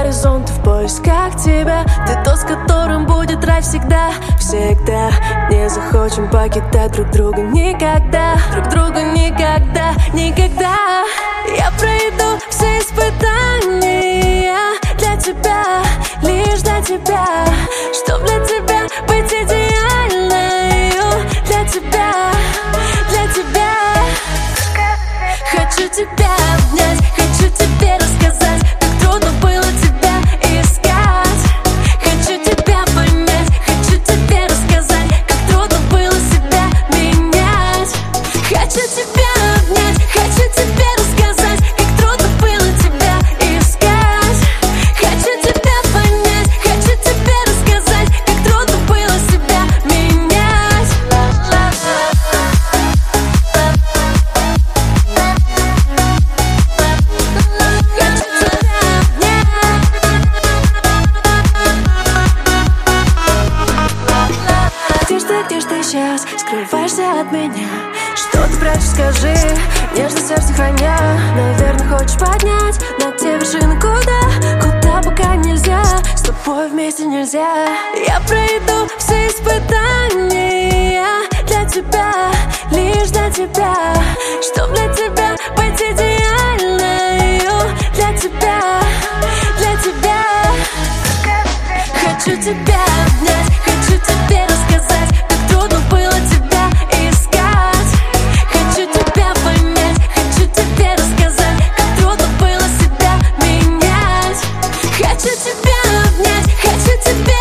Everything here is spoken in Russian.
горизонты в поисках тебя. Ты тот, с которым будет рай всегда, всегда. Не захочем покидать друг друга никогда, друг друга никогда, никогда. Я пройду все испытания для тебя, лишь для тебя, чтоб для тебя быть идеальной. Для тебя, для тебя. Хочу тебя обнять, хочу тебе рассказать, как трудно было тебя искать. Хочу тебя понять, хочу тебе рассказать, как трудно было себя менять. Хочу тебя обнять, хочу тебе рассказать, как трудно было тебя искать. Хочу тебя понять, хочу тебе рассказать, как трудно было себя менять. Где ж ты сейчас? Скрываешься от меня. Что ты прячешь, скажи, нежно сердце храня. Наверное, хочешь поднять на те вершины, куда пока нельзя. С тобой вместе нельзя. Я пройду все испытания для тебя, лишь для тебя, чтоб для тебя быть идеальной. Для тебя, для тебя. Хочу тебя обнять, хочу тебе рассказать, как трудно было тебя искать. Хочу тебя понять, хочу тебе рассказать, как трудно было себя менять. Хочу тебя обнять, хочу тебе